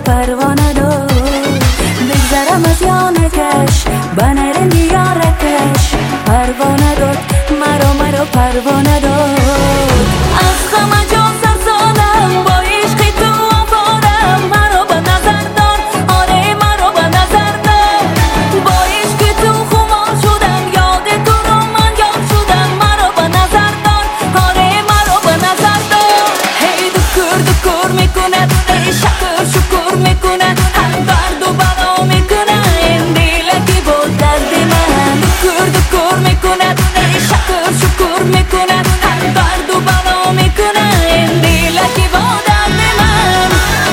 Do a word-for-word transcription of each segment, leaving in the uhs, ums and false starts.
پروانه دار بگذرم از یانکش بنرم دیارکش پروانه داد مرا مرا پروانه داد از غم جان سر زدم با عشق تو آوارم مرا به نظر دار آره مرا به نظر دار با عشق تو خمار شدم یاد تو رو من یاد شدم مرا به نظر دار آره مرا به نظر دار هی دکر دکر میکند ای شکر شکر میکند هم درد و بلا میکند این دیلکی با درد من دکر دکر میکند ای شکر شکر میکند هم درد و بلا میکند این دیلکی با درد من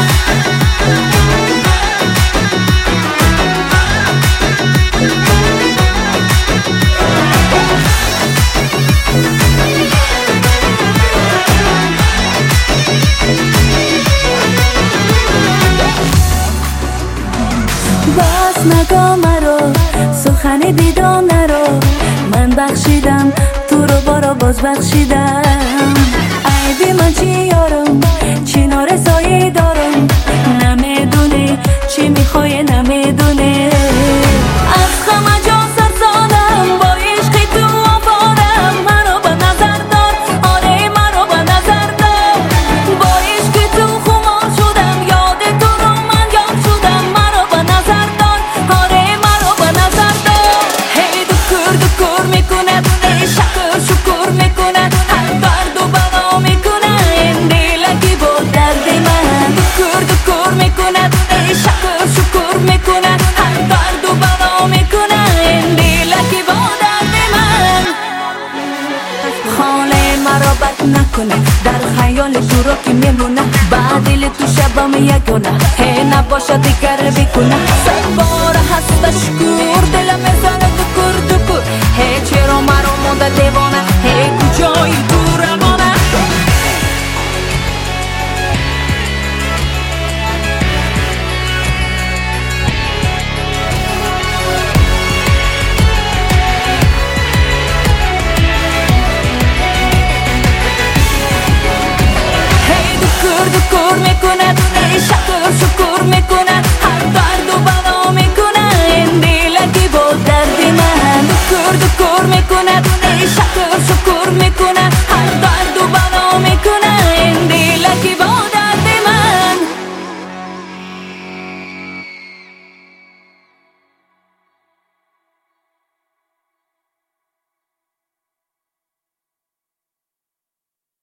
بس نگاه مرا سخن دیدانه را من بخشیدم تو رو بارا باز بخشیدم عیبی من چی یارم چی نارسایی دارم نمیدونی چی میخوای نمیدونی از غم جان سر زدم با عشق تو آوارم مرا به نظر دار آره مرا به نظر دار با عشق تو خمار شدم یاد تو رو من یاد شدم مرا به نظر دار آره مرا به نظر دار هی دکر دکر میکند ای شکر شکر میکند هر درد و بلا میکند این دیلکی با درد من دکر دکر میکند ای شکر شکر میکند هر درد و بلا میکند این دیلکی با درد من خانه مرا بد نکنه در خیال تو رو که میمونه بعد دل تو شبم یگونه هی نباشه دیگر بکنه سر بار هستش کور دلم